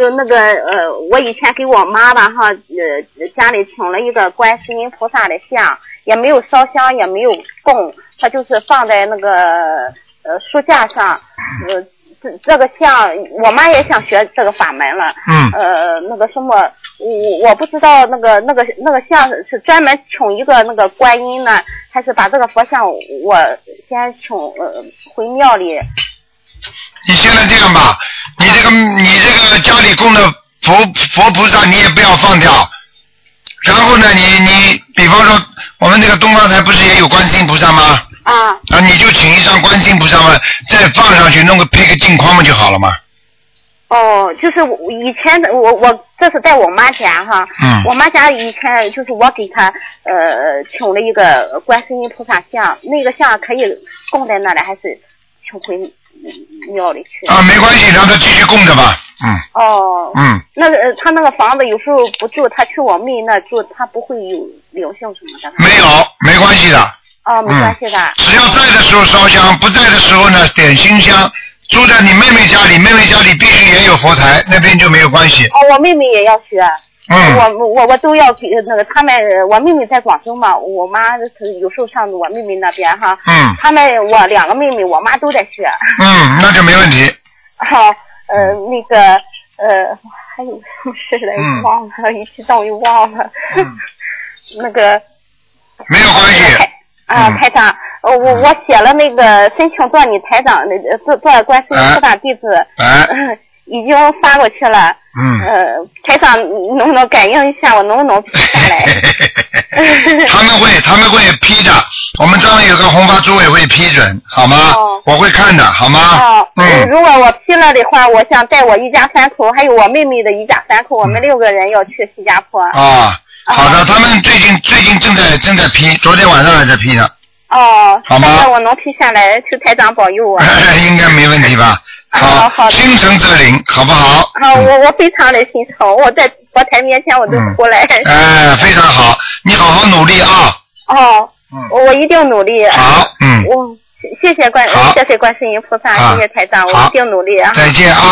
就那个我以前给我妈吧哈，家里请了一个观世音菩萨的像，也没有烧香，也没有供，它就是放在那个书架上，这个像我妈也想学这个法门了，那个什么，我不知道那个像是专门请一个那个观音呢，还是把这个佛像我先请回庙里。 你现在这样吧，你这个家里供的佛菩萨你也不要放掉，然后呢，你比方说我们这个东方台不是也有观世音菩萨吗？啊，你就请一张观世音菩萨嘛，再放上去配个镜框嘛就好了嘛。 哦，就是以前我这是在我妈家哈，我妈家以前就是我给她请了一个观世音菩萨像，那个像可以供在那里，还是请回庙里去？ 啊，没关系，让他继续供着吧。那个他那个房子有时候不住，他去我妹那住，他不会有灵性什么的？没有，没关系的。 没关系的。 只要在的时候烧香，不在的时候呢点心香。住在你妹妹家里，妹妹家里必须也有佛台，那边就没有关系。 我妹妹也要学。我都要给那个他们，我妹妹在广州嘛，我妈有时候上我妹妹那边哈。他们我2个妹妹，我妈都在学。 那就没问题。 好，那个还有什么事来忘了，一激动又忘了。那个没有关系。 台长，我写了那个申请做你台长做观世音菩萨弟子，已经发过去了。台长能不能感应一下，我能不能批下来？ 他们会批的，我们这样有个红发组委会批准，好吗？我会看的，好吗？ 如果我批了的话，我想带我一家3口，还有我妹妹的一家3口，我们6个人要去新加坡。 好的，他们最近正在批，昨天晚上还在批呢。好吗？ 那我能批下来，求台长保佑我。 应该没问题吧？好，心诚则灵，好不好？ 好，我非常的心诚，我在佛台面前我都哭了。 非常好，你好好努力啊。 我一定努力。 好， 谢谢观世音菩萨，谢谢台长，我一定努力啊。 再见啊。